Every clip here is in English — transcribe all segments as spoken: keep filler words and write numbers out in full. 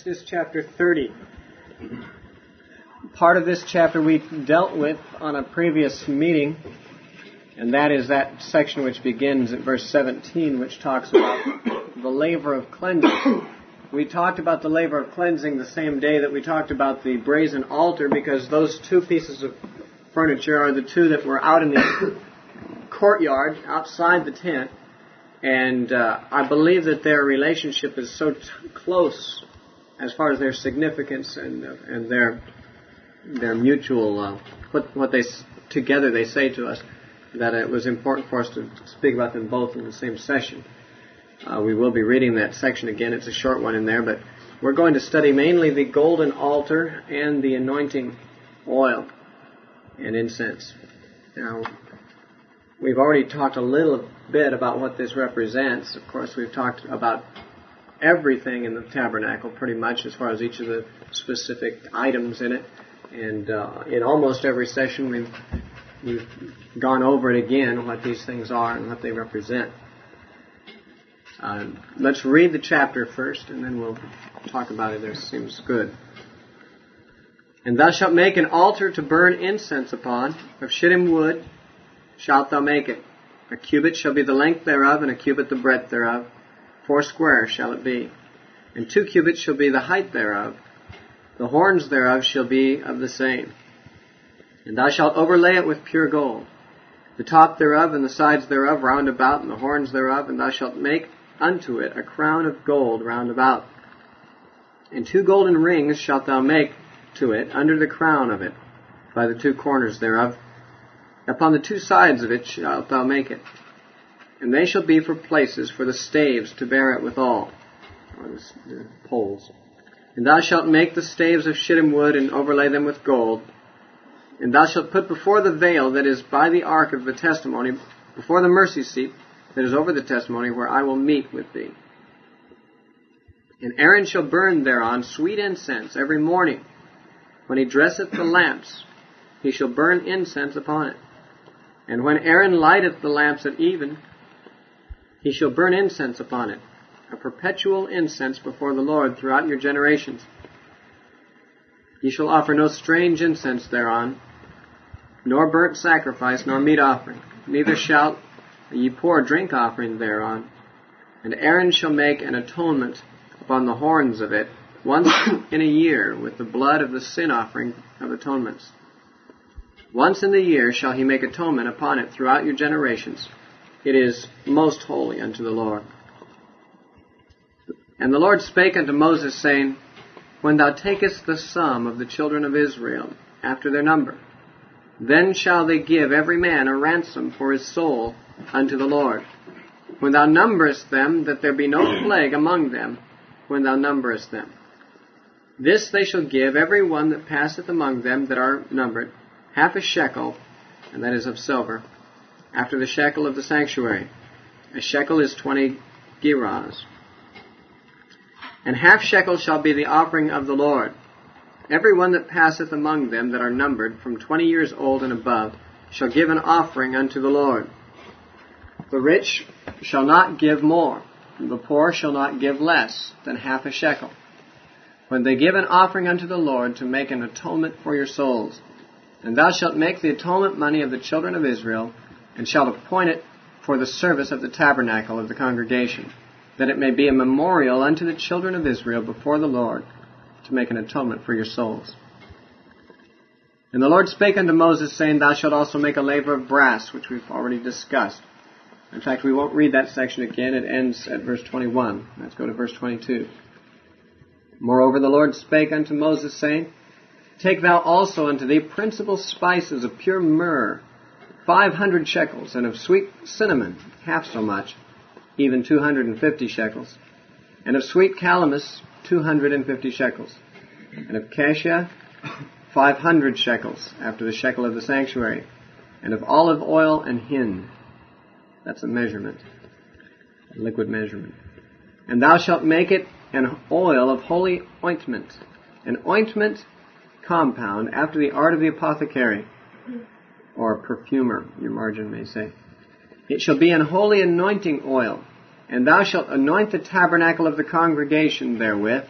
Exodus chapter thirty. Part of this chapter we dealt with on a previous meeting, and that is that section which begins at verse seventeen, which talks about the laver of cleansing. We talked about the laver of cleansing the same day that we talked about the brazen altar, because those two pieces of furniture are the two that were out in the courtyard outside the tent. And uh, I believe that their relationship is so t- close as far as their significance and uh, and their their mutual uh, what what they together they say to us, that it was important for us to speak about them both in the same session. Uh, we will be reading that section again. It's a short one in there, but we're going to study mainly the golden altar and the anointing oil and incense. Now, we've already talked a little bit about what this represents. Of course, we've talked about everything in the tabernacle pretty much as far as each of the specific items in it. And uh, in almost every session we've, we've gone over it again, what these things are and what they represent. Uh, let's read the chapter first, and then we'll talk about it. It seems good. And thou shalt make an altar to burn incense upon, of shittim wood shalt thou make it. A cubit shall be the length thereof, and a cubit the breadth thereof. Four square shall it be. And two cubits shall be the height thereof. The horns thereof shall be of the same. And thou shalt overlay it with pure gold. The top thereof and the sides thereof round about, and the horns thereof, and thou shalt make unto it a crown of gold round about. And two golden rings shalt thou make to it under the crown of it, by the two corners thereof. Upon the two sides of it shalt thou make it. And they shall be for places for the staves to bear it withal, or the, the poles. And thou shalt make the staves of shittim wood, and overlay them with gold. And thou shalt put before the veil that is by the ark of the testimony, before the mercy seat that is over the testimony, where I will meet with thee. And Aaron shall burn thereon sweet incense every morning. When he dresseth the lamps, he shall burn incense upon it. And when Aaron lighteth the lamps at even, he shall burn incense upon it, a perpetual incense before the Lord throughout your generations. Ye shall offer no strange incense thereon, nor burnt sacrifice, nor meat offering. Neither shall ye pour drink offering thereon. And Aaron shall make an atonement upon the horns of it once in a year with the blood of the sin offering of atonements. Once in the year shall he make atonement upon it throughout your generations. It is most holy unto the Lord. And the Lord spake unto Moses, saying, When thou takest the sum of the children of Israel after their number, then shall they give every man a ransom for his soul unto the Lord. When thou numberest them, that there be no plague among them, when thou numberest them. This they shall give every one that passeth among them that are numbered, half a shekel, and that is of silver, after the shekel of the sanctuary. A shekel is twenty gerahs. And half shekel shall be the offering of the Lord. Every one that passeth among them that are numbered, from twenty years old and above, shall give an offering unto the Lord. The rich shall not give more, and the poor shall not give less than half a shekel, when they give an offering unto the Lord to make an atonement for your souls. And thou shalt make the atonement money of the children of Israel, and shalt appoint it for the service of the tabernacle of the congregation, that it may be a memorial unto the children of Israel before the Lord, to make an atonement for your souls. And the Lord spake unto Moses, saying, Thou shalt also make a laver of brass, which we've already discussed. In fact, we won't read that section again. It ends at verse twenty-one. Let's go to verse twenty-two. Moreover, the Lord spake unto Moses, saying, Take thou also unto thee principal spices of pure myrrh, five hundred shekels, and of sweet cinnamon, half so much, even two hundred and fifty shekels, and of sweet calamus, two hundred and fifty shekels, and of cassia, five hundred shekels, after the shekel of the sanctuary, and of olive oil and hin. That's a measurement, a liquid measurement. And thou shalt make it an oil of holy ointment, an ointment compound after the art of the apothecary, or perfumer, your margin may say. It shall be an holy anointing oil, and thou shalt anoint the tabernacle of the congregation therewith,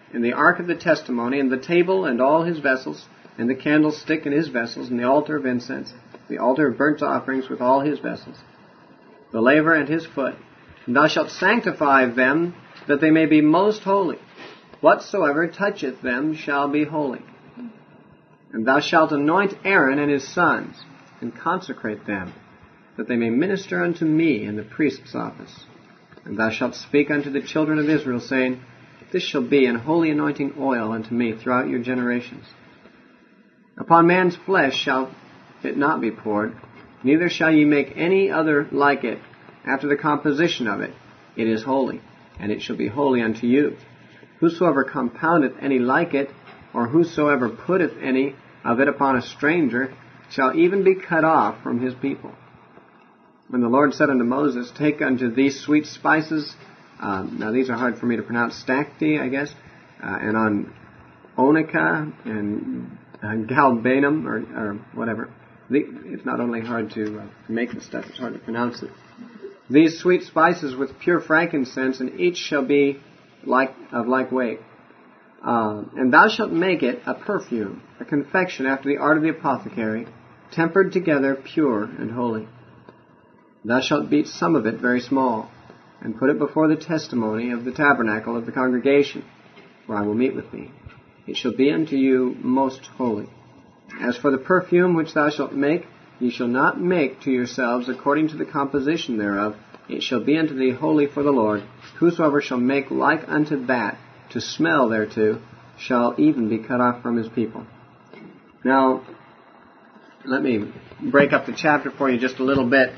and the ark of the testimony, and the table and all his vessels, and the candlestick and his vessels, and the altar of incense, the altar of burnt offerings with all his vessels, the laver and his foot. And thou shalt sanctify them, that they may be most holy. Whatsoever toucheth them shall be holy. And thou shalt anoint Aaron and his sons, and consecrate them, that they may minister unto me in the priest's office. And thou shalt speak unto the children of Israel, saying, This shall be an holy anointing oil unto me throughout your generations. Upon man's flesh shall it not be poured, neither shall ye make any other like it after the composition of it. It is holy, and it shall be holy unto you. Whosoever compoundeth any like it, or whosoever putteth any of it upon a stranger, shall even be cut off from his people. When the Lord said unto Moses, Take unto thee sweet spices, um, now these are hard for me to pronounce, stacte, I guess, uh, and on onica, and uh, galbanum, or, or whatever. The, it's not only hard to uh, make the stuff, it's hard to pronounce it. These sweet spices with pure frankincense, and each shall be like of like weight. Uh, and thou shalt make it a perfume, a confection after the art of the apothecary, tempered together, pure and holy. Thou shalt beat some of it very small, and put it before the testimony of the tabernacle of the congregation, where I will meet with thee. It shall be unto you most holy. As for the perfume which thou shalt make, ye shall not make to yourselves according to the composition thereof. It shall be unto thee holy for the Lord. Whosoever shall make like unto that, to smell thereto, shall even be cut off from his people. Now, let me break up the chapter for you just a little bit.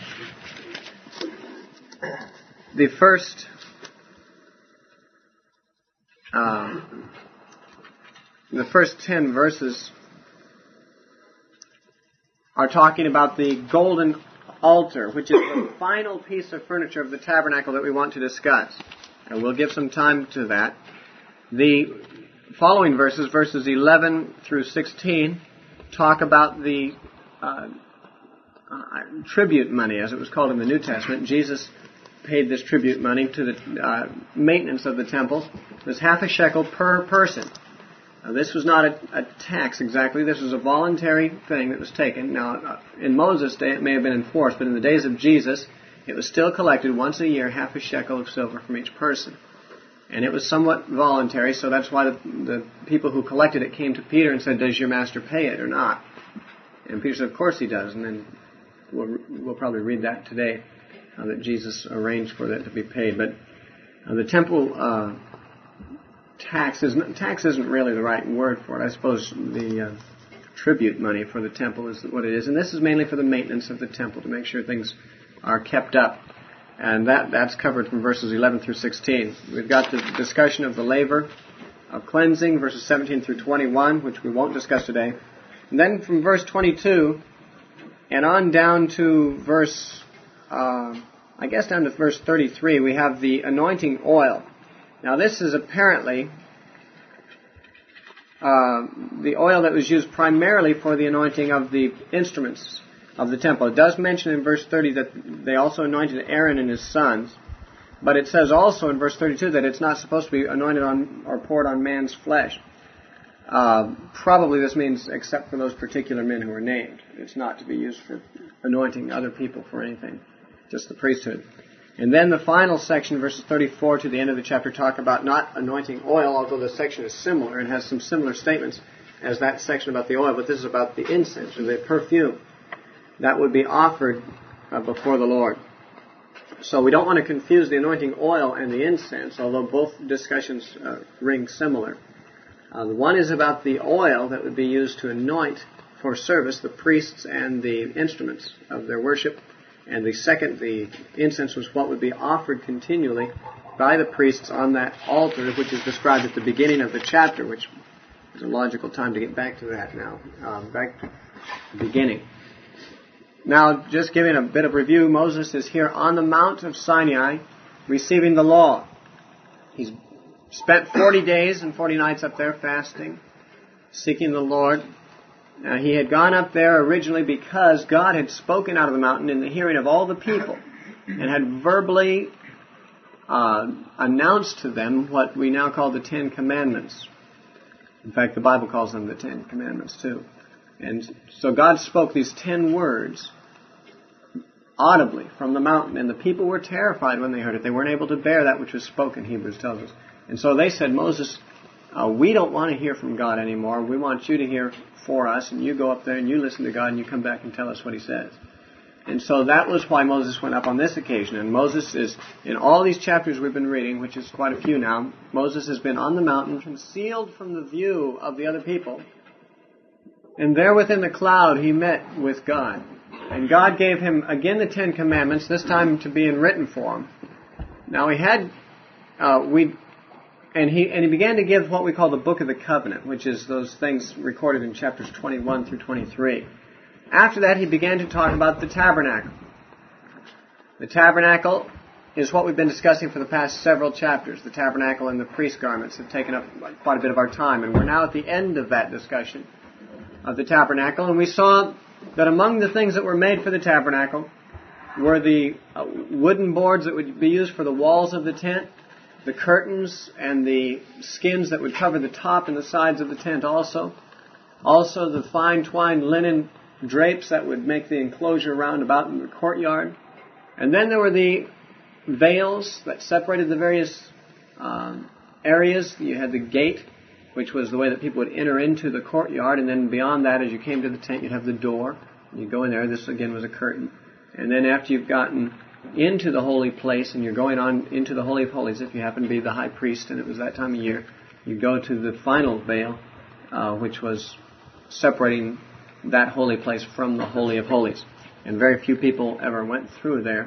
The first uh, the first ten verses are talking about the golden altar, which is the final piece of furniture of the tabernacle that we want to discuss. And we'll give some time to that. The following verses, verses eleven through sixteen, talk about the uh, uh, tribute money, as it was called in the New Testament. Jesus paid this tribute money to the uh, maintenance of the temple. It was half a shekel per person. Now, this was not a, a tax exactly. This was a voluntary thing that was taken. Now, uh, in Moses' day, it may have been enforced, but in the days of Jesus, it was still collected once a year, half a shekel of silver from each person. And it was somewhat voluntary, so that's why the, the people who collected it came to Peter and said, Does your master pay it or not? And Peter said, Of course he does. And then we'll, we'll probably read that today, uh, that Jesus arranged for that to be paid. But uh, the temple uh, tax, is, tax isn't really the right word for it. I suppose the uh, tribute money for the temple is what it is. And this is mainly for the maintenance of the temple, to make sure things are kept up. And that, that's covered from verses eleven through sixteen. We've got the discussion of the laver of cleansing, verses seventeen through twenty-one, which we won't discuss today. And then from verse twenty-two and on down to verse, uh, I guess down to verse thirty-three, we have the anointing oil. Now this is apparently uh, the oil that was used primarily for the anointing of the instruments of the temple. It does mention in verse thirty that they also anointed Aaron and his sons, but it says also in verse thirty-two that it's not supposed to be anointed on or poured on man's flesh. Uh, probably this means except for those particular men who are named. It's not to be used for anointing other people for anything, just the priesthood. And then the final section, verses thirty-four to the end of the chapter, talk about not anointing oil, although the section is similar and has some similar statements as that section about the oil, but this is about the incense or the perfume that would be offered uh, before the Lord. So we don't want to confuse the anointing oil and the incense, although both discussions uh, ring similar. Uh, the one is about the oil that would be used to anoint for service the priests and the instruments of their worship. And the second, the incense, was what would be offered continually by the priests on that altar, which is described at the beginning of the chapter, which is a logical time to get back to that now. Um, back to the beginning. Now, just giving a bit of review, Moses is here on the Mount of Sinai receiving the law. He's spent forty days and forty nights up there fasting, seeking the Lord. Now, he had gone up there originally because God had spoken out of the mountain in the hearing of all the people and had verbally uh, announced to them what we now call the Ten Commandments. In fact, the Bible calls them the Ten Commandments too. And so God spoke these ten words audibly from the mountain, and the people were terrified when they heard it. They weren't able to bear that which was spoken, Hebrews tells us. And so they said, Moses, uh, we don't want to hear from God anymore. We want you to hear for us, and you go up there and you listen to God and you come back and tell us what He says. And so that was why Moses went up on this occasion. And Moses is, in all these chapters we've been reading, which is quite a few now, Moses has been on the mountain, concealed from the view of the other people. And there within the cloud he met with God. And God gave him, again, the Ten Commandments, this time to be in written form. Now he had, uh, we, and he and he began to give what we call the Book of the Covenant, which is those things recorded in chapters twenty-one through twenty-three. After that, he began to talk about the tabernacle. The tabernacle is what we've been discussing for the past several chapters. The tabernacle and the priest garments have taken up quite a bit of our time, and we're now at the end of that discussion of the tabernacle, and we saw that among the things that were made for the tabernacle were the uh, wooden boards that would be used for the walls of the tent, the curtains and the skins that would cover the top and the sides of the tent also. Also the fine twined linen drapes that would make the enclosure round about in the courtyard. And then there were the veils that separated the various um, areas. You had the gate, which was the way that people would enter into the courtyard. And then beyond that, as you came to the tent, you'd have the door. You go in there. This, again, was a curtain. And then after you've gotten into the holy place and you're going on into the Holy of Holies, if you happen to be the high priest and it was that time of year, you go to the final veil, uh, which was separating that holy place from the Holy of Holies. And very few people ever went through there,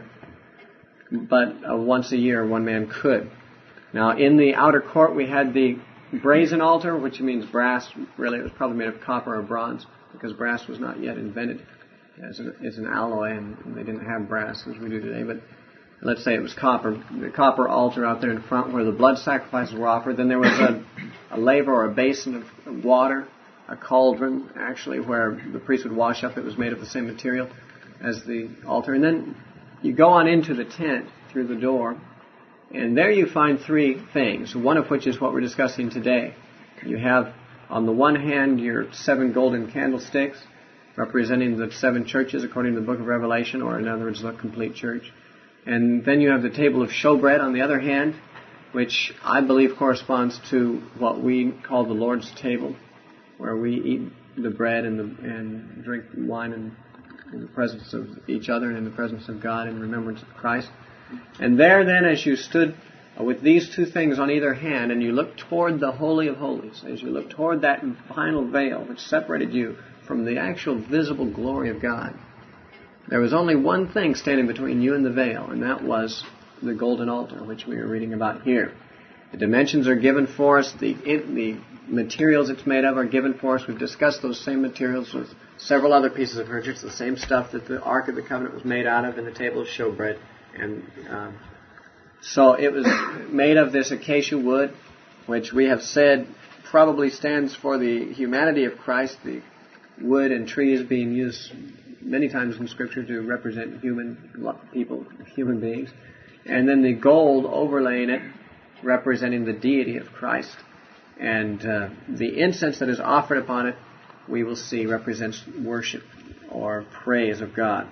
but uh, once a year one man could. Now, in the outer court we had the brazen altar, which means brass. Really, it was probably made of copper or bronze, because brass was not yet invented as an, as an alloy, and they didn't have brass as we do today. But let's say it was copper. The copper altar out there in front where the blood sacrifices were offered. Then there was a, a laver or a basin of water, a cauldron, actually, where the priest would wash up. It was made of the same material as the altar. And then you go on into the tent through the door, and there you find three things, one of which is what we're discussing today. You have, on the one hand, your seven golden candlesticks, representing the seven churches according to the book of Revelation, or in other words, the complete church. And then you have the table of showbread on the other hand, which I believe corresponds to what we call the Lord's table, where we eat the bread and, the, and drink wine in, in the presence of each other and in the presence of God in remembrance of Christ. And there then, as you stood with these two things on either hand, and you looked toward the Holy of Holies, as you looked toward that final veil which separated you from the actual visible glory of God, there was only one thing standing between you and the veil, and that was the golden altar, which we are reading about here. The dimensions are given for us. The, the materials it's made of are given for us. We've discussed those same materials with several other pieces of furniture. It's the same stuff that the Ark of the Covenant was made out of in the table of showbread. And uh, so it was made of this acacia wood, which we have said probably stands for the humanity of Christ, the wood and trees being used many times in Scripture to represent human people, human beings. And then the gold overlaying it, representing the deity of Christ. And uh, the incense that is offered upon it, we will see, represents worship or praise of God.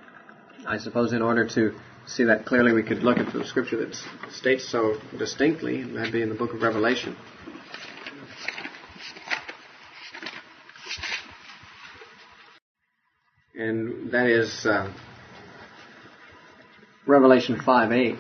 I suppose in order to see that clearly, we could look at the Scripture that states so distinctly, and that'd be in the book of Revelation. And that is uh, Revelation five eight.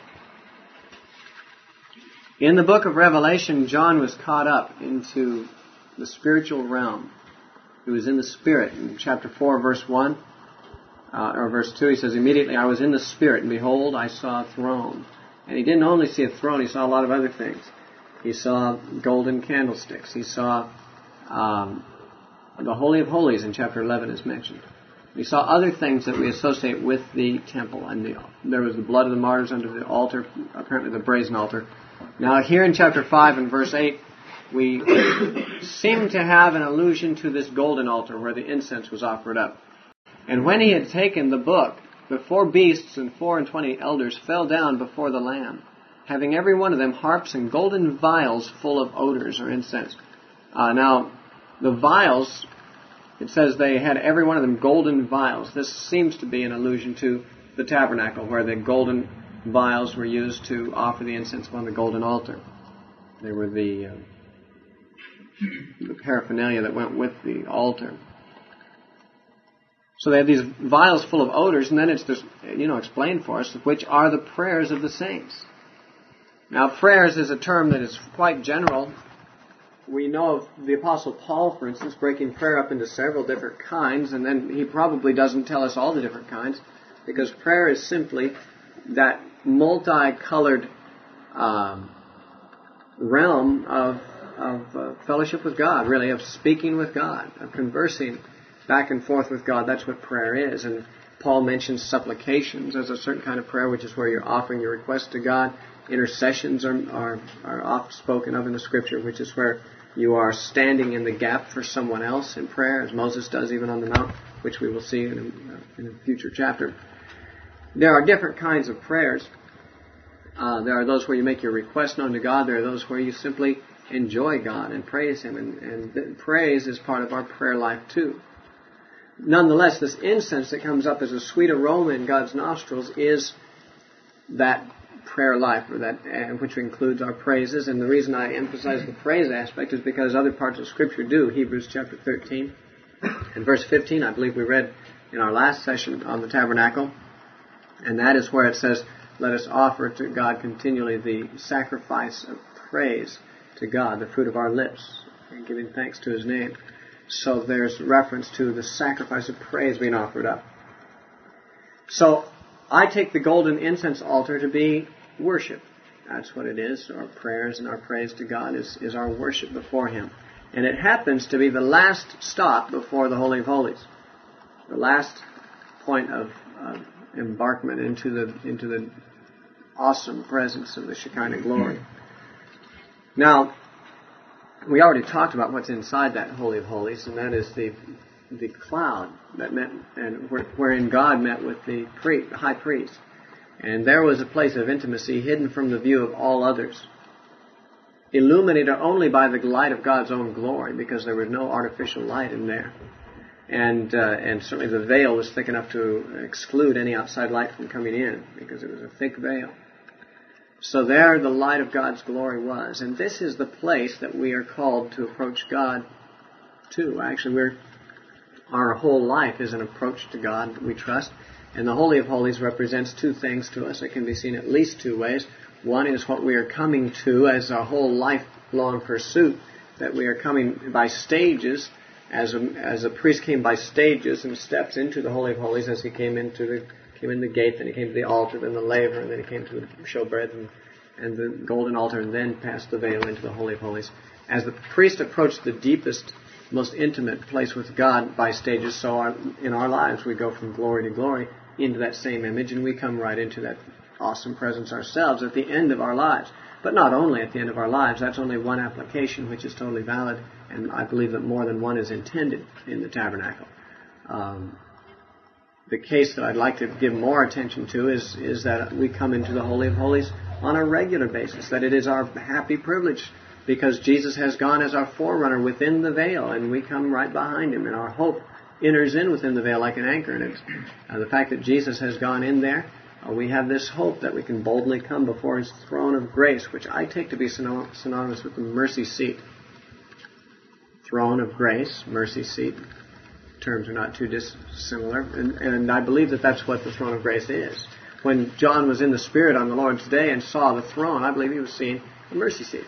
In the book of Revelation, John was caught up into the spiritual realm. He was in the Spirit. In chapter four, verse one, uh, or verse two, he says, "Immediately I was in the Spirit, and behold, I saw a throne." And he didn't only see a throne, he saw a lot of other things. He saw golden candlesticks. He saw um, the Holy of Holies in chapter eleven is mentioned. We saw other things that we associate with the temple. And the, there was the blood of the martyrs under the altar, apparently the brazen altar. Now here in chapter five and verse eight, we seem to have an allusion to this golden altar where the incense was offered up. "And when he had taken the book, the four beasts and four and twenty elders fell down before the Lamb, having every one of them harps and golden vials full of odors or incense. Uh, now, the vials, it says they had every one of them golden vials. This seems to be an allusion to the tabernacle, where the golden vials were used to offer the incense upon the golden altar. They were the, uh, the paraphernalia that went with the altar. So they had these vials full of odors, and then it's just, you know, explained for us, which are the prayers of the saints. Now, prayers is a term that is quite general. We know of the Apostle Paul, for instance, breaking prayer up into several different kinds, and then he probably doesn't tell us all the different kinds, because prayer is simply that multicolored um, realm of, of uh, fellowship with God, really, of speaking with God, of conversing back and forth with God. That's what prayer is. And Paul mentions supplications as a certain kind of prayer, which is where you're offering your request to God. Intercessions are, are, are often spoken of in the Scripture, which is where you are standing in the gap for someone else in prayer, as Moses does even on the mount, which we will see in a, in a future chapter. There are different kinds of prayers. Uh, there are those where you make your request known to God. There are those where you simply enjoy God and praise Him. And, and praise is part of our prayer life too. Nonetheless, this incense that comes up as a sweet aroma in God's nostrils is that prayer life, or that uh, which includes our praises. And the reason I emphasize the praise aspect is because other parts of Scripture do. Hebrews chapter thirteen and verse fifteen, I believe we read in our last session on the tabernacle. And that is where it says, let us offer to God continually the sacrifice of praise to God, the fruit of our lips, and giving thanks to His name. So there's reference to the sacrifice of praise being offered up. So I take the golden incense altar to be worship. That's what it is. Our prayers and our praise to God is, is our worship before Him. And it happens to be the last stop before the Holy of Holies. The last point of uh, embarkment into the into the awesome presence of the Shekinah glory. Now, we already talked about what's inside that Holy of Holies, and that is the the cloud that met, and wherein God met with the pre, high priest. And there was a place of intimacy hidden from the view of all others, illuminated only by the light of God's own glory, because there was no artificial light in there. And uh, and certainly the veil was thick enough to exclude any outside light from coming in, because it was a thick veil. So there the light of God's glory was. And this is the place that we are called to approach God to. Actually, we're, our whole life is an approach to God, we trust. And the Holy of Holies represents two things to us. It can be seen at least two ways. One is what we are coming to as a whole lifelong pursuit, that we are coming by stages, as a, as a priest came by stages and steps into the Holy of Holies, as he came into the came in the gate, then he came to the altar, then the laver, and then he came to the showbread and, and the golden altar, and then passed the veil into the Holy of Holies. As the priest approached the deepest, most intimate place with God by stages, so our, in our lives we go from glory to glory into that same image, and we come right into that awesome presence ourselves at the end of our lives. But not only at the end of our lives, that's only one application which is totally valid, and I believe that more than one is intended in the tabernacle. Um, the case that I'd like to give more attention to is, is that we come into the Holy of Holies on a regular basis, that it is our happy privilege because Jesus has gone as our forerunner within the veil, and we come right behind Him, and our hope enters in within the veil like an anchor. And it's, uh, the fact that Jesus has gone in there, uh, we have this hope that we can boldly come before His throne of grace, which I take to be synonymous with the mercy seat. Throne of grace, mercy seat. Terms are not too dissimilar. And, and I believe that that's what the throne of grace is. When John was in the Spirit on the Lord's day and saw the throne, I believe he was seeing the mercy seat.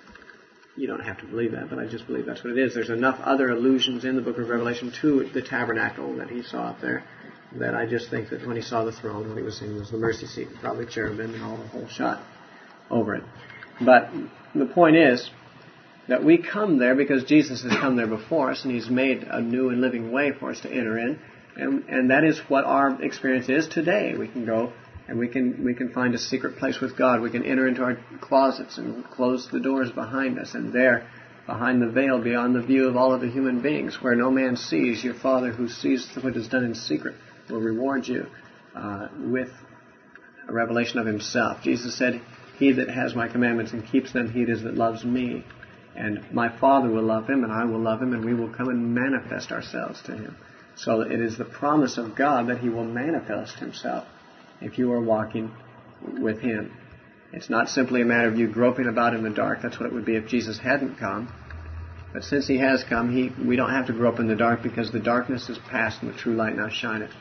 You don't have to believe that, but I just believe that's what it is. There's enough other allusions in the book of Revelation to the tabernacle that he saw up there that I just think that when he saw the throne, what he was seeing was the mercy seat, probably cherubim and all the whole shot over it. But the point is that we come there because Jesus has come there before us, and He's made a new and living way for us to enter in. And, and that is what our experience is today. We can go and we can we can find a secret place with God. We can enter into our closets and close the doors behind us. And there, behind the veil, beyond the view of all of the human beings, where no man sees, your Father who sees what is done in secret will reward you uh, with a revelation of Himself. Jesus said he that has my commandments and keeps them, he it is that loves me. And my Father will love him, and I will love him, and we will come and manifest ourselves to him. So it is the promise of God that he will manifest himself if you are walking with him. It's not simply a matter of you groping about in the dark. That's what it would be if Jesus hadn't come. But since he has come, he, we don't have to grope in the dark, because the darkness is past and the true light now shineth.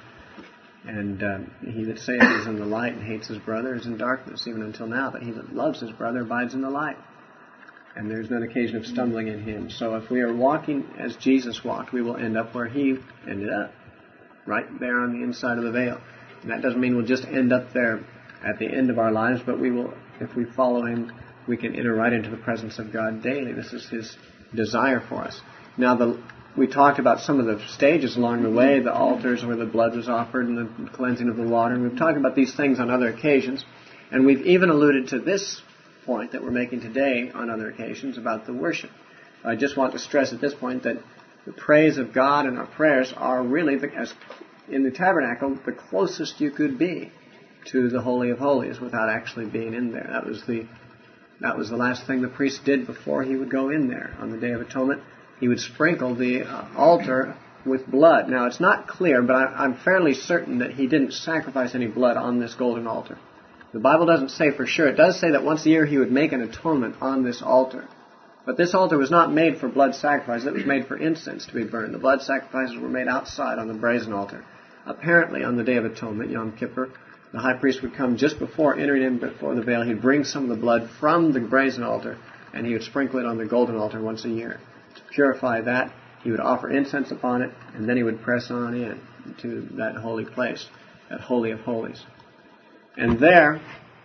And uh, he that saith he is in the light and hates his brother is in darkness, even until now. But he that loves his brother abides in the light. And there's no occasion of stumbling in him. So if we are walking as Jesus walked, we will end up where he ended up, right there on the inside of the veil. And that doesn't mean we'll just end up there at the end of our lives, but we will, if we follow him, we can enter right into the presence of God daily. This is his desire for us. Now, the, we talked about some of the stages along the way, the altars where the blood was offered and the cleansing of the water. And we've talked about these things on other occasions. And we've even alluded to this point that we're making today on other occasions about the worship. I just want to stress at this point that the praise of God and our prayers are really, the, as in the tabernacle, the closest you could be to the Holy of Holies without actually being in there. That was the that was the last thing the priest did before he would go in there on the Day of Atonement. He would sprinkle the uh, altar with blood. Now, it's not clear, but I, I'm fairly certain that he didn't sacrifice any blood on this golden altar. The Bible doesn't say for sure. It does say that once a year he would make an atonement on this altar. But this altar was not made for blood sacrifice. It was made for incense to be burned. The blood sacrifices were made outside on the brazen altar. Apparently, on the Day of Atonement, Yom Kippur, the high priest would come just before entering in before the veil. He'd bring some of the blood from the brazen altar, and he would sprinkle it on the golden altar once a year. To purify that, he would offer incense upon it, and then he would press on in to that holy place, that Holy of Holies. And there,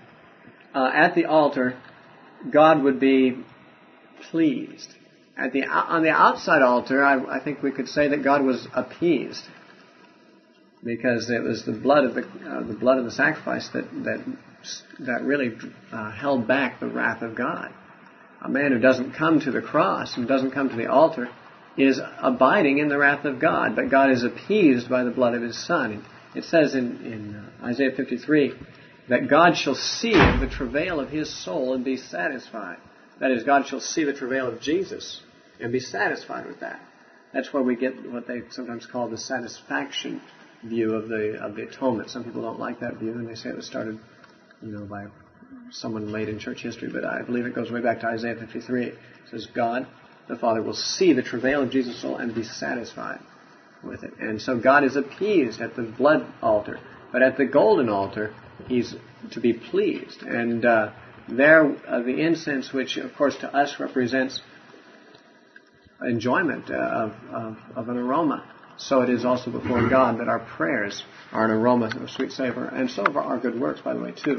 uh, at the altar, God would be pleased. At the on the outside altar, I, I think we could say that God was appeased, because it was the blood of the uh, the blood of the sacrifice that that that really uh, held back the wrath of God. A man who doesn't come to the cross and doesn't come to the altar is abiding in the wrath of God, but God is appeased by the blood of his Son. It says in, in uh, Isaiah fifty-three that God shall see the travail of his soul and be satisfied. That is, God shall see the travail of Jesus and be satisfied with that. That's where we get what they sometimes call the satisfaction view of the of the atonement. Some people don't like that view, and they say it was started, you know, by someone late in church history. But I believe it goes way back to Isaiah fifty-three. It says, God, the Father, will see the travail of Jesus' soul and be satisfied with it. And so God is appeased at the blood altar, but at the golden altar, he's to be pleased. And uh, there, uh, the incense, which of course to us represents enjoyment uh, of, of, of an aroma, so it is also before God that our prayers are an aroma of sweet savor, and so are our good works, by the way, too.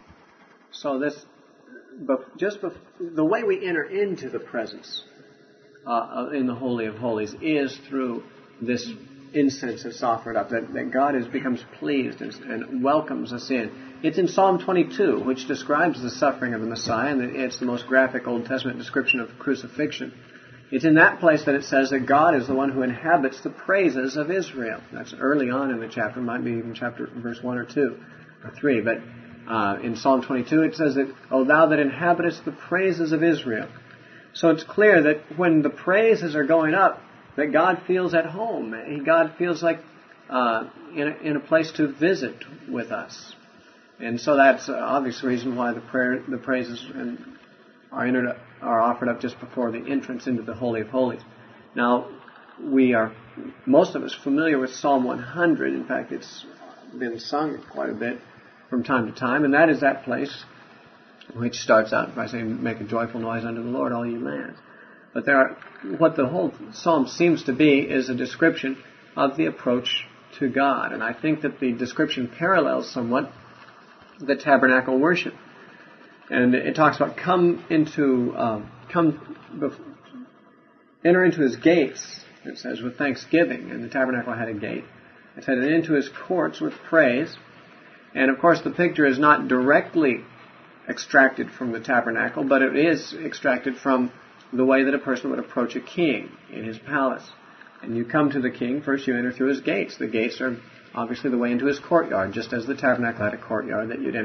So this, but just before, the way we enter into the presence uh, in the Holy of Holies is through this incense that's offered up, that, that God is, becomes pleased and, and welcomes us in. It's in Psalm twenty-two, which describes the suffering of the Messiah, and it's the most graphic Old Testament description of crucifixion. It's in that place that it says that God is the one who inhabits the praises of Israel. That's early on in the chapter, might be even chapter verse one or two or three, but uh, in Psalm twenty-two it says that, O thou that inhabitest the praises of Israel. So it's clear that when the praises are going up, that God feels at home. God feels like uh, in, a, in a place to visit with us. And so that's an obvious reason why the prayer, the praises are entered, are offered up just before the entrance into the Holy of Holies. Now, we are, most of us, familiar with Psalm one hundred. In fact, it's been sung quite a bit from time to time. And that is that place which starts out by saying, make a joyful noise unto the Lord, all ye lands. But there are, what the whole psalm seems to be is a description of the approach to God. And I think that the description parallels somewhat the tabernacle worship. And it talks about come into, um, come, bef- enter into his gates, it says, with thanksgiving. And the tabernacle had a gate. It said, and into his courts with praise. And of course the picture is not directly extracted from the tabernacle, but it is extracted from the way that a person would approach a king in his palace. And you come to the king, first you enter through his gates. The gates are obviously the way into his courtyard, just as the tabernacle had a courtyard that you'd enter.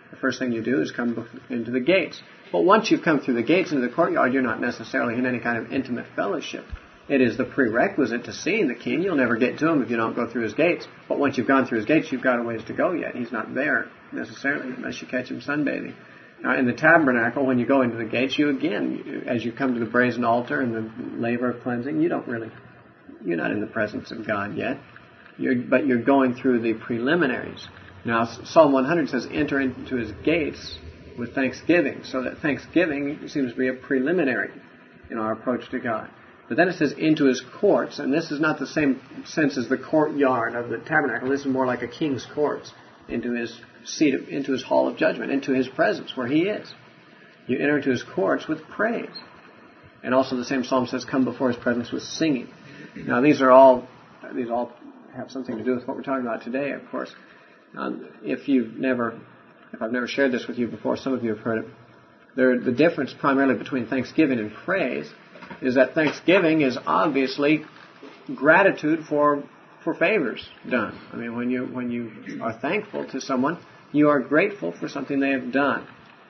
The first thing you do is come bef- into the gates. But once you've come through the gates into the courtyard, you're not necessarily in any kind of intimate fellowship. It is the prerequisite to seeing the king. You'll never get to him if you don't go through his gates. But once you've gone through his gates, you've got a ways to go yet. He's not there necessarily unless you catch him sunbathing. Now, in the tabernacle, when you go into the gates, you again, as you come to the brazen altar and the laver of cleansing, you don't really, you're not in the presence of God yet. You're, but you're going through the preliminaries. Now, Psalm one hundred says, enter into his gates with thanksgiving. So that thanksgiving seems to be a preliminary in our approach to God. But then it says into his courts, and this is not the same sense as the courtyard of the tabernacle. This is more like a king's courts, into his seat, of, into his hall of judgment, into his presence where he is. You enter into his courts with praise. And also the same psalm says, come before his presence with singing. Now these are all, these all have something to do with what we're talking about today, of course. Um, if you've never, if I've never shared this with you before, some of you have heard it. There, the difference primarily between thanksgiving and praise is that thanksgiving is obviously gratitude for for favors done. I mean, when you when you are thankful to someone, you are grateful for something they have done.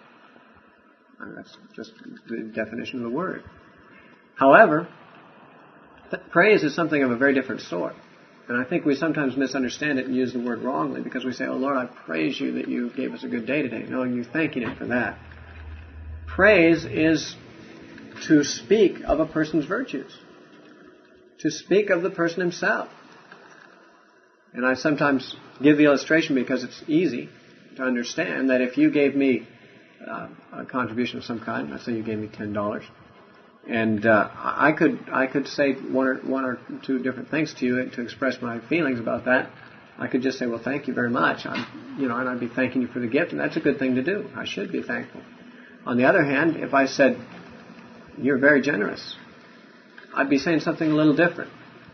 And that's just the definition of the word. However, th- praise is something of a very different sort. And I think we sometimes misunderstand it and use the word wrongly because we say, oh Lord, I praise you that you gave us a good day today. No, you're thanking him for that. Praise is to speak of a person's virtues, to speak of the person himself. And I sometimes give the illustration because it's easy to understand that if you gave me uh, a contribution of some kind, let's say you gave me ten dollars, and uh, I could I could say one or one or two different things to you to express my feelings about that. I could just say, well, thank you very much, I'm, you know, and I'd be thanking you for the gift, and that's a good thing to do. I should be thankful. On the other hand, if I said, you're very generous, I'd be saying something a little different.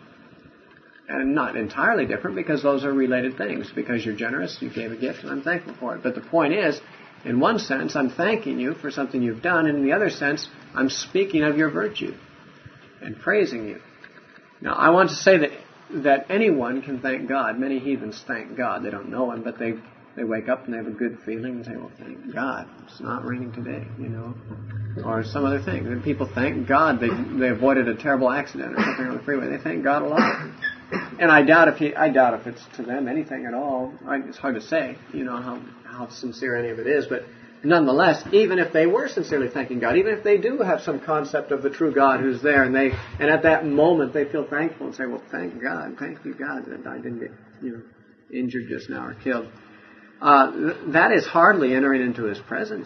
And not entirely different because those are related things. Because you're generous, you gave a gift, and I'm thankful for it. But the point is, in one sense, I'm thanking you for something you've done, and in the other sense, I'm speaking of your virtue and praising you. Now, I want to say that that anyone can thank God. Many heathens thank God. They don't know him, but they They wake up and they have a good feeling and say, well, thank God, it's not raining today, you know, or some other thing. And people thank God they they avoided a terrible accident or something on the freeway. They thank God a lot. And I doubt if he, I doubt if it's to them anything at all. I, it's hard to say, you know, how, how sincere any of it is. But nonetheless, even if they were sincerely thanking God, even if they do have some concept of the true God who's there, and they and at that moment they feel thankful and say, well, thank God, thank you, God, that I didn't get, you know, injured just now or killed. Uh, th- that is hardly entering into his presence.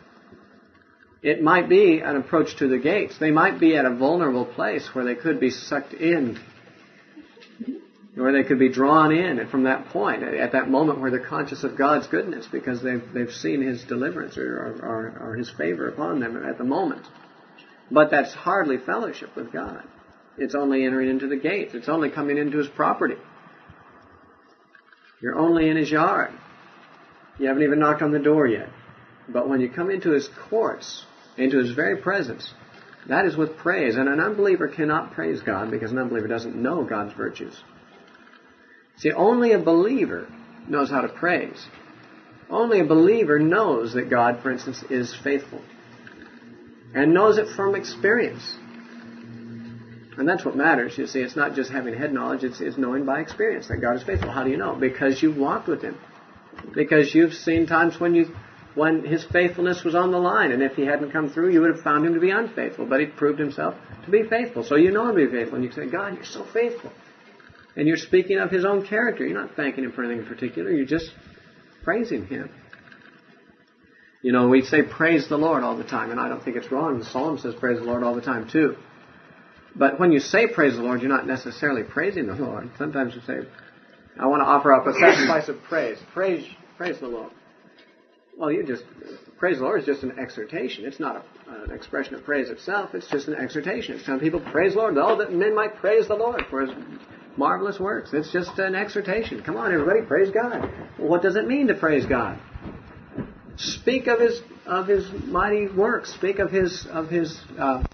It might be an approach to the gates. They might be at a vulnerable place where they could be sucked in, where they could be drawn in. And from that point, at that moment where they're conscious of God's goodness because they've they've seen his deliverance or, or, or his favor upon them at the moment. But that's hardly fellowship with God. It's only entering into the gates. It's only coming into his property. You're only in his yard. You haven't even knocked on the door yet. But when you come into his courts, into his very presence, that is with praise. And an unbeliever cannot praise God because an unbeliever doesn't know God's virtues. See, only a believer knows how to praise. Only a believer knows that God, for instance, is faithful. And knows it from experience. And that's what matters, you see. It's not just having head knowledge, it's, it's knowing by experience that God is faithful. How do you know? Because you've walked with him. Because you've seen times when you, when his faithfulness was on the line, and if he hadn't come through, you would have found him to be unfaithful. But he proved himself to be faithful. So you know him to be faithful. And you say, God, you're so faithful. And you're speaking of his own character. You're not thanking him for anything in particular. You're just praising him. You know, we say praise the Lord all the time, and I don't think it's wrong. The Psalm says praise the Lord all the time, too. But when you say praise the Lord, you're not necessarily praising the Lord. Sometimes you say, I want to offer up a sacrifice of praise. Praise praise the Lord. Well, you just, praise the Lord is just an exhortation. It's not a, an expression of praise itself. It's just an exhortation. It's telling people, praise the Lord. Oh, that men might praise the Lord for his marvelous works. It's just an exhortation. Come on, everybody, praise God. Well, what does it mean to praise God? Speak of his of his mighty works. Speak of his of his. Uh...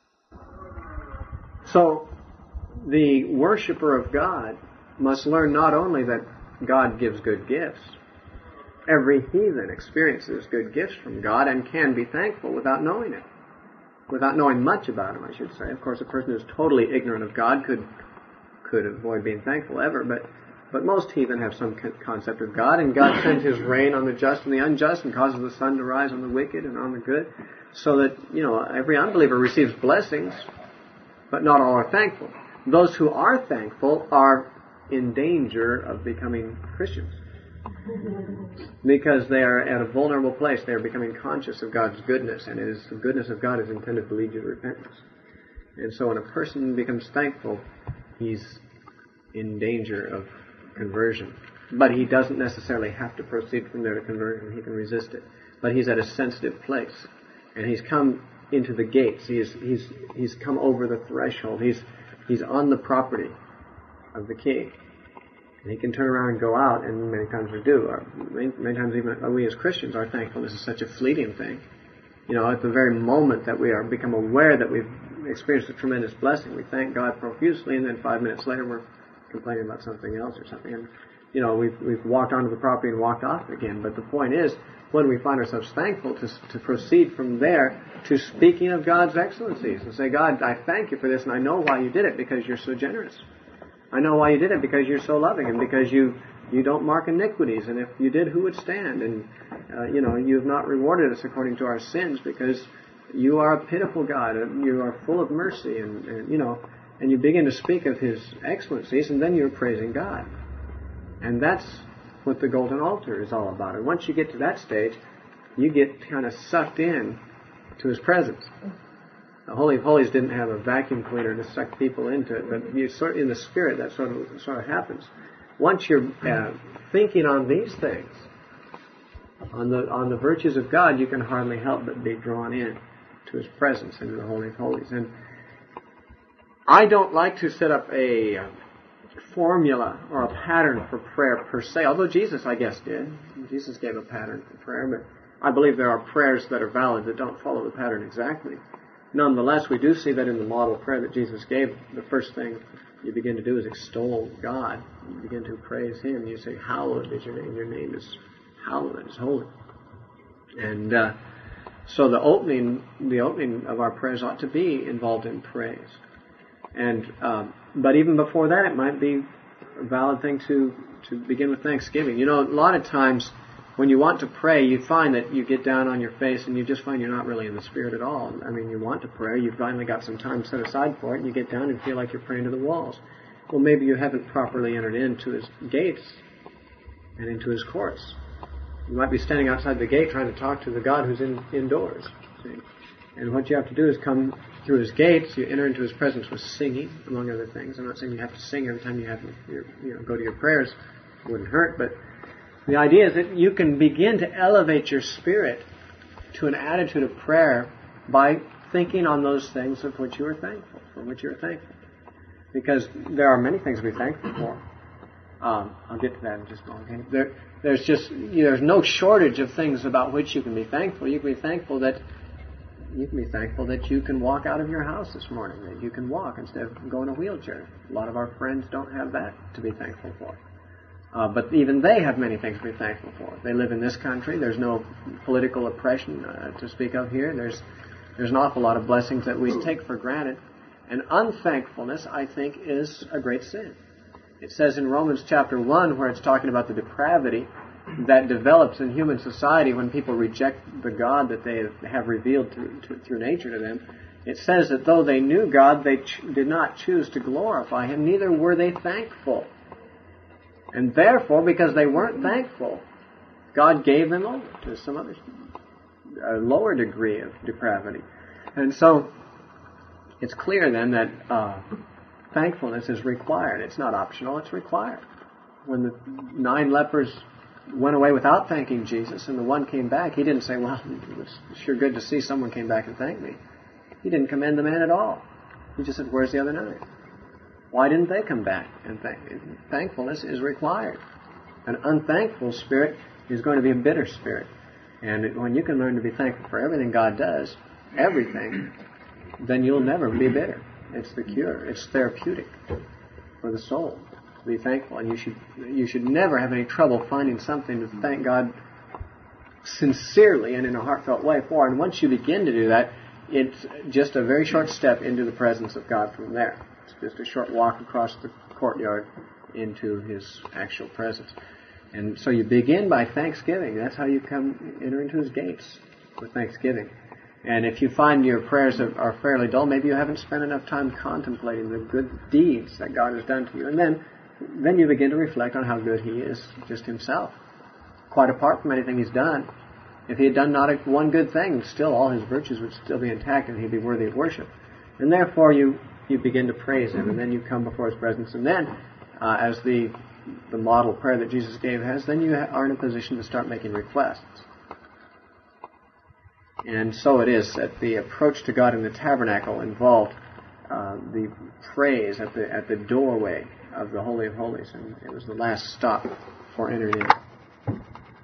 So, the worshiper of God must learn not only that God gives good gifts, Every heathen experiences good gifts from God and can be thankful without knowing it. Without knowing much about Him, I should say. Of course, a person who's totally ignorant of God could could avoid being thankful ever, but but most heathen have some concept of God, and God sends His rain on the just and the unjust and causes the sun to rise on the wicked and on the good, so that, you know, every unbeliever receives blessings, but not all are thankful. Those who are thankful are in danger of becoming Christians, because they are at a vulnerable place. They are becoming conscious of God's goodness, and it is the goodness of God is intended to lead you to repentance. And so when a person becomes thankful, he's in danger of conversion. But he doesn't necessarily have to proceed from there to conversion. He can resist it. But he's at a sensitive place. And he's come into the gates. He's he's he's come over the threshold. He's he's on the property of the King. And he can turn around and go out, and many times we do. Our, many, many times even we as Christians, our thankfulness is such a fleeting thing. You know, at the very moment that we are become aware that we've experienced a tremendous blessing, we thank God profusely, and then five minutes later we're complaining about something else or something. And, you know, we've, we've walked onto the property and walked off again. But the point is, when we find ourselves thankful, to, to proceed from there to speaking of God's excellencies and say, God, I thank you for this, and I know why you did it, because you're so generous. I know why you did it, because you're so loving, and because you you don't mark iniquities, and if you did, who would stand? And, uh, you know, you have not rewarded us according to our sins, because you are a pitiful God, and you are full of mercy, and, and, you know, and you begin to speak of His excellencies, and then you're praising God. And that's what the golden altar is all about. And once you get to that stage, you get kind of sucked in to His presence. The Holy of Holies didn't have a vacuum cleaner to suck people into it, but you sort in the Spirit that sort of sort of happens. Once you're uh, thinking on these things, on the on the virtues of God, you can hardly help but be drawn in to His presence into the Holy of Holies. And I don't like to set up a uh, formula or a pattern for prayer per se, although Jesus, I guess, did. Jesus gave a pattern for prayer, but I believe there are prayers that are valid that don't follow the pattern exactly. Nonetheless, we do see that in the model prayer that Jesus gave, the first thing you begin to do is extol God. You begin to praise Him. You say, hallowed is your name. Your name is hallowed, is holy. And uh, so the opening, the opening of our prayers ought to be involved in praise. And um, but even before that, it might be a valid thing to, to begin with thanksgiving. You know, a lot of times when you want to pray, you find that you get down on your face and you just find you're not really in the Spirit at all. I mean, you want to pray, you've finally got some time set aside for it, and you get down and feel like you're praying to the walls. Well, maybe you haven't properly entered into His gates and into His courts. You might be standing outside the gate trying to talk to the God who's in, indoors. See? And what you have to do is come through His gates. You enter into His presence with singing, among other things. I'm not saying you have to sing every time you have your, you know, go to your prayers. It wouldn't hurt, but the idea is that you can begin to elevate your spirit to an attitude of prayer by thinking on those things of which you are thankful, for which you are thankful. Because there are many things to be thankful for. Um, I'll get to that in just a moment. There, there's just you know, there's no shortage of things about which you can be thankful. You can be thankful that you can be thankful that you can walk out of your house this morning, that you can walk instead of going in a wheelchair. A lot of our friends don't have that to be thankful for. Uh, but even they have many things to be thankful for. They live in this country. There's no political oppression uh, to speak of here. There's there's an awful lot of blessings that we take for granted. And unthankfulness, I think, is a great sin. It says in Romans chapter one, where it's talking about the depravity that develops in human society when people reject the God that they have revealed through, to, through nature to them, it says that though they knew God, they ch- did not choose to glorify Him, neither were they thankful. And therefore, because they weren't thankful, God gave them over to some other a lower degree of depravity. And so, it's clear then that uh, thankfulness is required. It's not optional, it's required. When the nine lepers went away without thanking Jesus and the one came back, he didn't say, well, it was sure good to see someone came back and thanked me. He didn't commend the man at all. He just said, where's the other nine? Why didn't they come back? And thank- thankfulness is required. An unthankful spirit is going to be a bitter spirit. And it, when you can learn to be thankful for everything God does, everything, then you'll never be bitter. It's the cure. It's therapeutic for the soul to be thankful. And you should you should never have any trouble finding something to thank God sincerely and in a heartfelt way for. And once you begin to do that, it's just a very short step into the presence of God from there. It's just a short walk across the courtyard into His actual presence. And so you begin by thanksgiving. That's how you come enter into His gates, with thanksgiving. And if you find your prayers are fairly dull, maybe you haven't spent enough time contemplating the good deeds that God has done to you. And then, then you begin to reflect on how good He is, just Himself. Quite apart from anything He's done. If He had done not a, one good thing, still all His virtues would still be intact and He'd be worthy of worship. And therefore you, you begin to praise Him, and then you come before His presence. And then, uh, as the, the model prayer that Jesus gave has, then you are in a position to start making requests. And so it is that the approach to God in the tabernacle involved uh, the praise at the at the doorway of the Holy of Holies, and it was the last stop for entering in.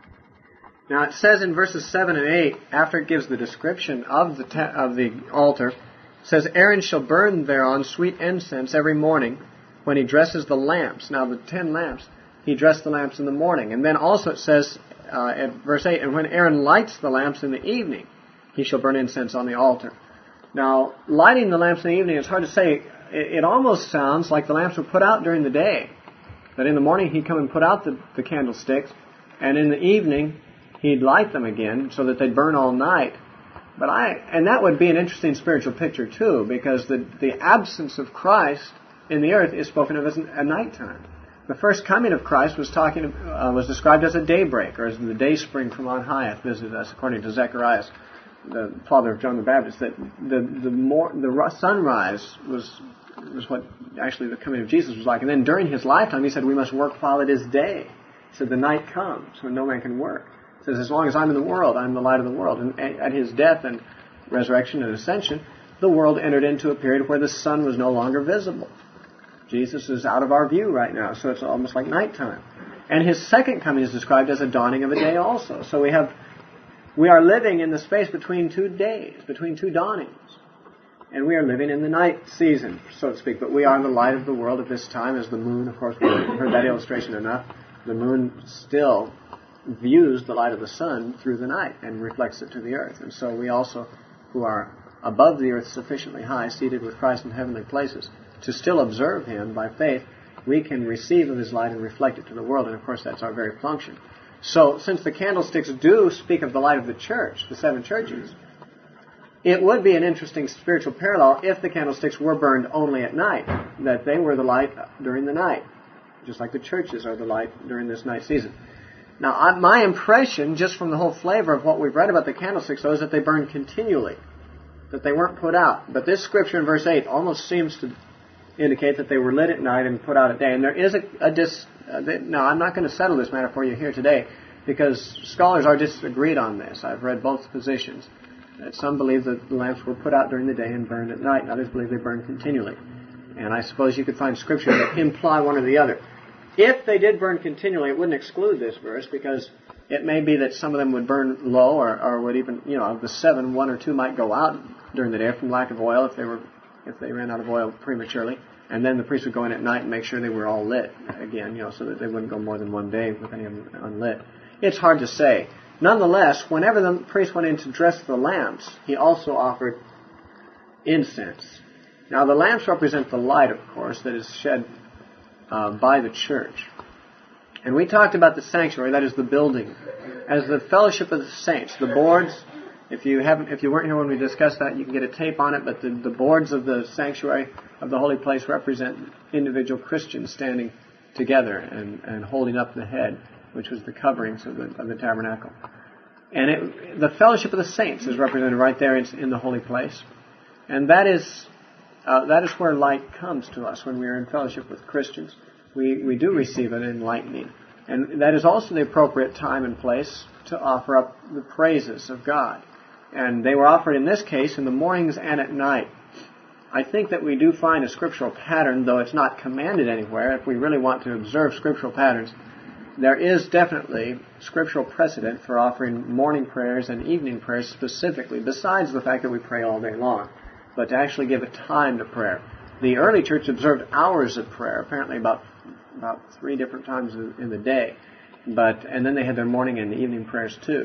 Now it says in verses seven and eight, after it gives the description of the ta- of the altar, it says, Aaron shall burn thereon sweet incense every morning when he dresses the lamps. Now the ten lamps, he dressed the lamps in the morning. And then also it says uh, at verse eight, and when Aaron lights the lamps in the evening, he shall burn incense on the altar. Now, lighting the lamps in the evening, it's hard to say. It, it almost sounds like the lamps were put out during the day. That in the morning he'd come and put out the, the candlesticks, and in the evening he'd light them again so that they'd burn all night. But I, and that would be an interesting spiritual picture too, because the, the absence of Christ in the earth is spoken of as a nighttime. The first coming of Christ was talking uh, was described as a daybreak, or as the day spring from on high hath visited us, according to Zechariah, the father of John the Baptist. That the the more the sunrise was was what actually the coming of Jesus was like. And then during His lifetime, He said, "We must work while it is day." He said, "The night comes when no man can work." He says, "As long as I'm in the world, I'm the light of the world." And at His death and resurrection and ascension, the world entered into a period where the sun was no longer visible. Jesus is out of our view right now, so it's almost like nighttime. And His second coming is described as a dawning of a day also. So we have, we are living in the space between two days, between two dawnings. And we are living in the night season, so to speak. But we are the light of the world at this time, as the moon, of course, we've heard that illustration enough. The moon still views the light of the sun through the night and reflects it to the earth. And so we also, who are above the earth sufficiently high, seated with Christ in heavenly places, to still observe Him by faith, we can receive of His light and reflect it to the world. And of course, that's our very function. So, since the candlesticks do speak of the light of the church, the seven churches, it would be an interesting spiritual parallel if the candlesticks were burned only at night, that they were the light during the night, just like the churches are the light during this night season. Now, I, my impression, just from the whole flavor of what we've read about the candlesticks, though, is that they burned continually, that they weren't put out. But this scripture in verse eight almost seems to indicate that they were lit at night and put out at day. And there is a, a dis... Uh, they, now, I'm not going to settle this matter for you here today, because scholars are disagreed on this. I've read both positions. That some believe that the lamps were put out during the day and burned at night, and others believe they burned continually. And I suppose you could find scripture that imply one or the other. If they did burn continually, it wouldn't exclude this verse, because it may be that some of them would burn low, or, or would even, you know, of the seven, one or two might go out during the day from lack of oil if they were, if they ran out of oil prematurely. And then the priest would go in at night and make sure they were all lit again, you know, so that they wouldn't go more than one day with any of them unlit. It's hard to say. Nonetheless, whenever the priest went in to dress the lamps, he also offered incense. Now, the lamps represent the light, of course, that is shed uh, by the church. And we talked about the sanctuary, that is the building, as the fellowship of the saints. The boards, if you haven't, if you weren't here when we discussed that, you can get a tape on it, but the, the boards of the sanctuary of the holy place represent individual Christians standing together and, and holding up the head, which was the coverings of the, of the tabernacle. And it, the fellowship of the saints is represented right there in, in the holy place. And that is uh, that is where light comes to us when we are in fellowship with Christians. We, we do receive an enlightening. And that is also the appropriate time and place to offer up the praises of God. And they were offered in this case in the mornings and at night. I think that we do find a scriptural pattern, though it's not commanded anywhere. If we really want to observe scriptural patterns, there is definitely scriptural precedent for offering morning prayers and evening prayers specifically, besides the fact that we pray all day long, but to actually give a time to prayer. The early church observed hours of prayer, apparently about about three different times in the day, but and then they had their morning and evening prayers too.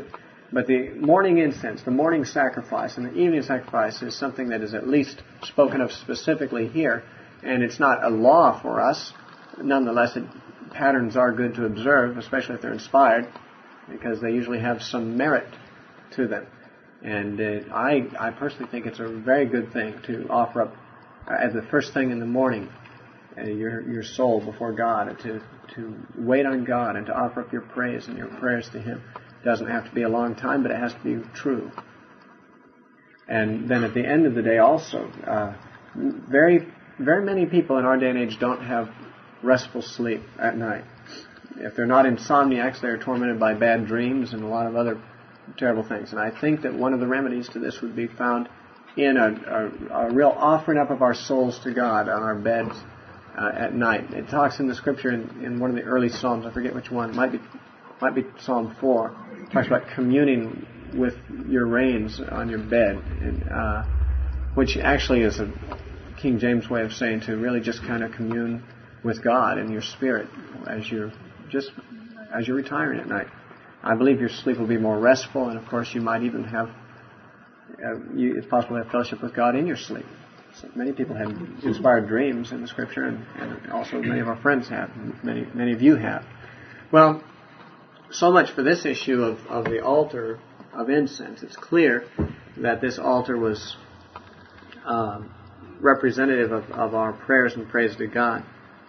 But the morning incense, the morning sacrifice, and the evening sacrifice is something that is at least spoken of specifically here. And it's not a law for us. Nonetheless, it, patterns are good to observe, especially if they're inspired, because they usually have some merit to them. And uh, I, I personally think it's a very good thing to offer up uh, as the first thing in the morning uh, your your soul before God, and to, to wait on God and to offer up your praise and your prayers to Him. It doesn't have to be a long time, but it has to be true. And then at the end of the day also, uh, very, very many people in our day and age don't have restful sleep at night. If they're not insomniacs, they're tormented by bad dreams and a lot of other terrible things. And I think that one of the remedies to this would be found in a, a, a real offering up of our souls to God on our beds uh, at night. It talks in the Scripture in, in one of the early Psalms, I forget which one, it might be, might be Psalm four. It talks about communing with your reins on your bed, and, uh, which actually is a King James way of saying to really just kind of commune with God and your spirit as you're just as you're retiring at night. I believe your sleep will be more restful, and of course you might even have, uh, you, it's possible to have fellowship with God in your sleep. So many people have inspired dreams in the Scripture, and, and also many of our friends have, and many many of you have. Well, so much for this issue of, of the altar of incense. It's clear that this altar was um, representative of, of our prayers and praise to God.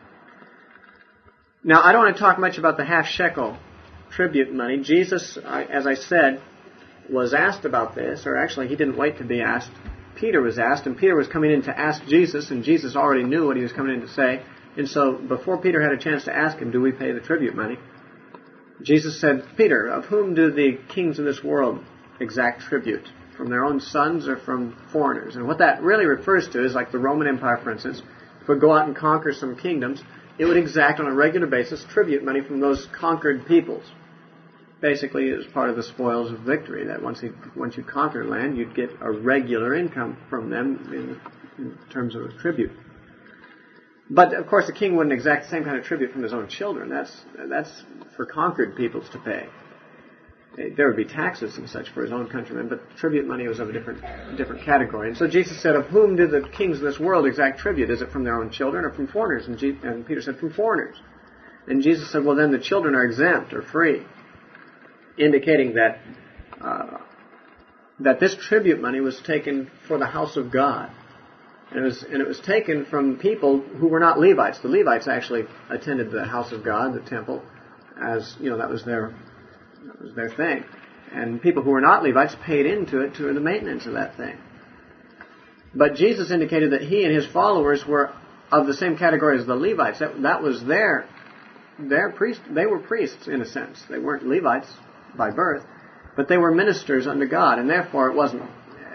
Now, I don't want to talk much about the half shekel tribute money. Jesus, as I said, was asked about this, or actually he didn't wait to be asked. Peter was asked, and Peter was coming in to ask Jesus, and Jesus already knew what he was coming in to say. And so before Peter had a chance to ask him, do we pay the tribute money? Jesus said, Peter, of whom do the kings of this world exact tribute? From their own sons or from foreigners? And what that really refers to is like the Roman Empire, for instance. If we go out and conquer some kingdoms, it would exact on a regular basis tribute money from those conquered peoples. Basically, it was part of the spoils of victory, that once you, once you conquered land, you'd get a regular income from them in, in terms of a tribute. But, of course, the king wouldn't exact the same kind of tribute from his own children. That's, that's for conquered peoples to pay. There would be taxes and such for his own countrymen, but tribute money was of a different different category. And so Jesus said, of whom do the kings of this world exact tribute? Is it from their own children or from foreigners? And, Je- and Peter said, from foreigners. And Jesus said, well, then the children are exempt or free, indicating that uh, that this tribute money was taken for the house of God. And it was, and it was taken from people who were not Levites. The Levites actually attended the house of God, the temple, as, you know, that was their... That was their thing. And people who were not Levites paid into it to the maintenance of that thing. But Jesus indicated that he and his followers were of the same category as the Levites. That, that was their, their priest. They were priests, in a sense. They weren't Levites by birth, but they were ministers unto God. And therefore it wasn't,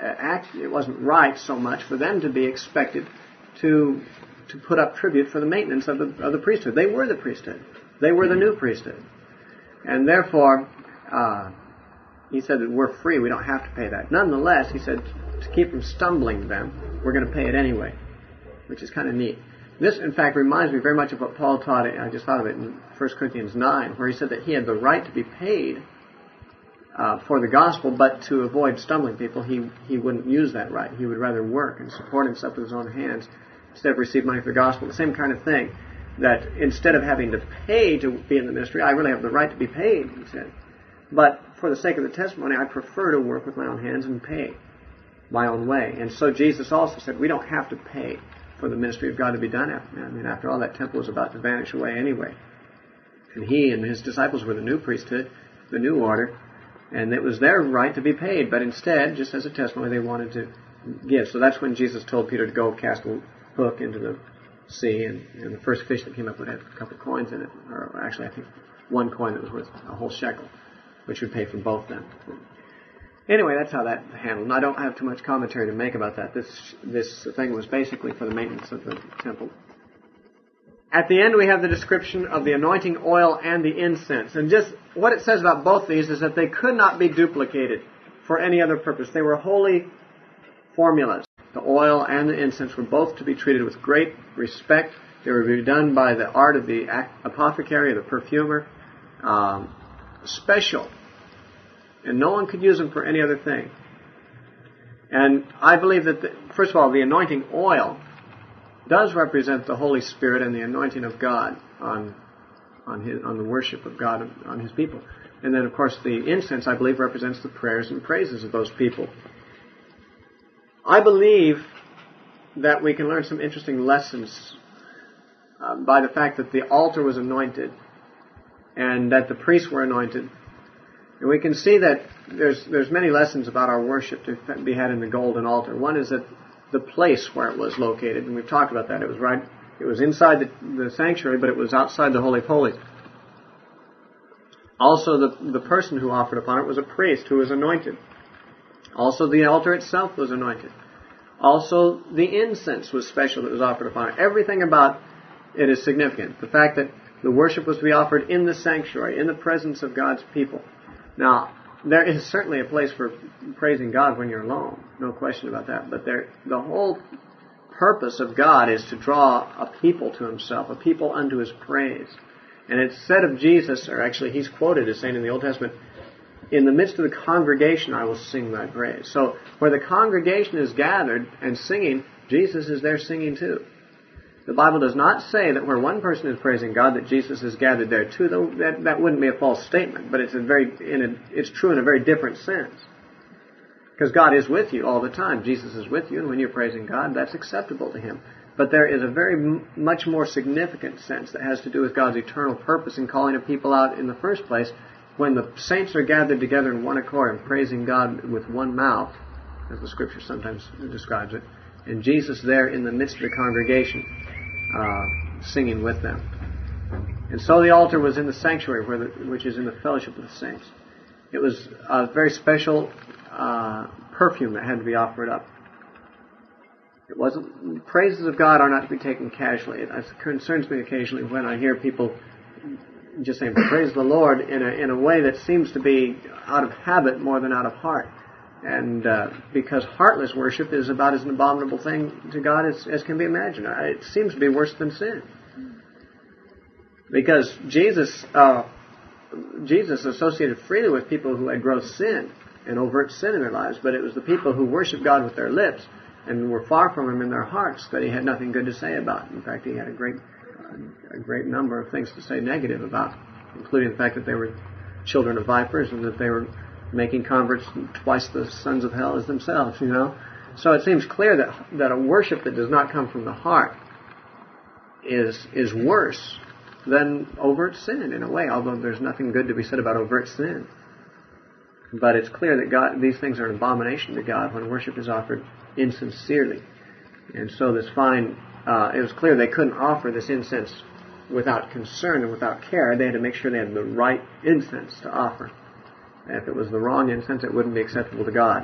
it wasn't right so much for them to be expected to, to put up tribute for the maintenance of the, of the priesthood. They were the priesthood. They were the new priesthood. And therefore, uh, he said that we're free. We don't have to pay that. Nonetheless, he said, to keep from stumbling them, we're going to pay it anyway, which is kind of neat. This, in fact, reminds me very much of what Paul taught. I just thought of it in First Corinthians nine, where he said that he had the right to be paid uh, for the gospel, but to avoid stumbling people, he, he wouldn't use that right. He would rather work and support himself with his own hands instead of receive money for the gospel. The same kind of thing. That instead of having to pay to be in the ministry, I really have the right to be paid, he said. But for the sake of the testimony, I prefer to work with my own hands and pay my own way. And so Jesus also said we don't have to pay for the ministry of God to be done. After, I mean, after all, that temple was about to vanish away anyway. And he and his disciples were the new priesthood, the new order, and it was their right to be paid. But instead, just as a testimony, they wanted to give. So that's when Jesus told Peter to go cast a hook into the sea, and, and the first fish that came up would have a couple of coins in it, or actually I think one coin that was worth a whole shekel, which would pay for both of them. Anyway, that's how that handled. And I don't have too much commentary to make about that. This this thing was basically for the maintenance of the temple. At the end we have the description of the anointing oil and the incense. And just what it says about both these is that they could not be duplicated for any other purpose. They were holy formulas. The oil and the incense were both to be treated with great respect. They were to be done by the art of the apothecary, the perfumer. Um, special And no one could use them for any other thing. And I believe that, the, first of all, the anointing oil does represent the Holy Spirit and the anointing of God on on his, on the worship of God on His people. And then, of course, the incense, I believe, represents the prayers and praises of those people. I believe that we can learn some interesting lessons uh, by the fact that the altar was anointed and that the priests were anointed. And we can see that there's there's many lessons about our worship to be had in the golden altar. One is that the place where it was located, and we've talked about that. It was right, it was inside the, the sanctuary, but it was outside the Holy of Holies. Also, the the person who offered upon it was a priest who was anointed. Also, the altar itself was anointed. Also, the incense was special that was offered upon it. Everything about it is significant. The fact that the worship was to be offered in the sanctuary, in the presence of God's people. Now, there is certainly a place for praising God when you're alone. No question about that. But there, the whole purpose of God is to draw a people to Himself, a people unto His praise. And it's said of Jesus, or actually He's quoted as saying in the Old Testament, in the midst of the congregation I will sing thy praise. So where the congregation is gathered and singing, Jesus is there singing too. The Bible does not say that where one person is praising God that Jesus is gathered there too. Though that, that wouldn't be a false statement, but it's a very in a, it's true in a very different sense. Because God is with you all the time. Jesus is with you, and when you're praising God, that's acceptable to Him. But there is a very m- much more significant sense that has to do with God's eternal purpose in calling a people out in the first place. When the saints are gathered together in one accord and praising God with one mouth, as the Scripture sometimes describes it, and Jesus there in the midst of the congregation, uh, singing with them. And so the altar was in the sanctuary, where the, which is in the fellowship of the saints. It was a very special uh, perfume that had to be offered up. It wasn't. Praises of God are not to be taken casually. It concerns me occasionally when I hear people just saying, praise the Lord, in a, in a way that seems to be out of habit more than out of heart. And uh, because heartless worship is about as an abominable thing to God as, as can be imagined. It seems to be worse than sin. Because Jesus uh, Jesus associated freely with people who had gross sin and overt sin in their lives, but it was the people who worshiped God with their lips and were far from Him in their hearts that He had nothing good to say about. In fact, He had a great a great number of things to say negative about, including the fact that they were children of vipers and that they were making converts twice the sons of hell as themselves, you know. So it seems clear that that a worship that does not come from the heart is is worse than overt sin in a way, although there's nothing good to be said about overt sin. But it's clear that God, these things are an abomination to God when worship is offered insincerely. And so this fine, uh, it was clear they couldn't offer this incense without concern and without care. They had to make sure they had the right incense to offer. And if it was the wrong incense, it wouldn't be acceptable to God.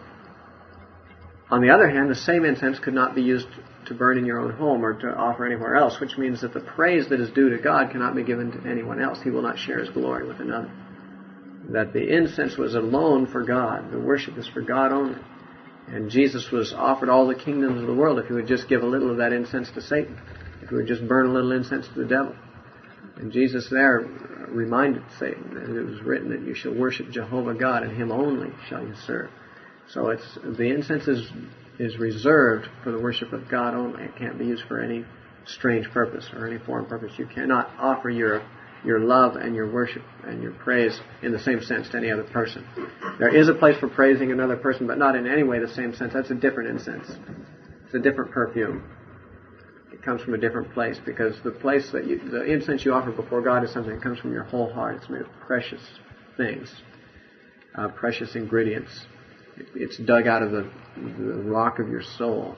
On the other hand, the same incense could not be used to burn in your own home or to offer anywhere else, which means that the praise that is due to God cannot be given to anyone else. He will not share His glory with another. That the incense was alone for God. The worship is for God only. And Jesus was offered all the kingdoms of the world if He would just give a little of that incense to Satan, if He would just burn a little incense to the devil. And Jesus there reminded Satan that it was written that you shall worship Jehovah God, and Him only shall you serve. So it's the incense is, is reserved for the worship of God only. It can't be used for any strange purpose or any foreign purpose. You cannot offer your your love and your worship and your praise in the same sense to any other person. There is a place for praising another person, but not in any way the same sense. That's a different incense. It's a different perfume. It comes from a different place, because the place that you, the incense you offer before God is something that comes from your whole heart. It's made of precious things, uh, precious ingredients. It, it's dug out of the, the rock of your soul.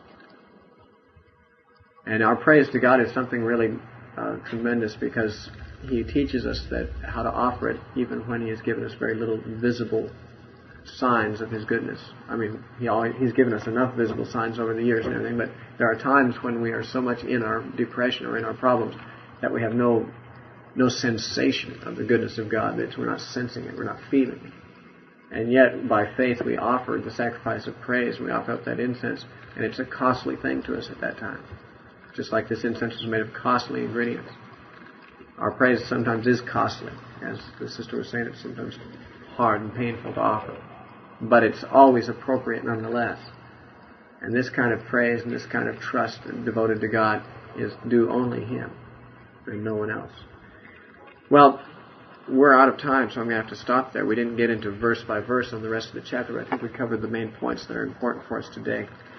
And our praise to God is something really uh, tremendous, because He teaches us that how to offer it even when He has given us very little visible signs of His goodness. I mean, he always, He's given us enough visible signs over the years and everything, but there are times when we are so much in our depression or in our problems that we have no no sensation of the goodness of God, that we're not sensing it, we're not feeling it. And yet, by faith, we offer the sacrifice of praise, we offer up that incense, and it's a costly thing to us at that time. Just like this incense is made of costly ingredients. Our praise sometimes is costly. As the sister was saying, it's sometimes hard and painful to offer. But it's always appropriate nonetheless. And this kind of praise and this kind of trust devoted to God is due only Him and no one else. Well, we're out of time, so I'm going to have to stop there. We didn't get into verse by verse on the rest of the chapter, but I think we covered the main points that are important for us today.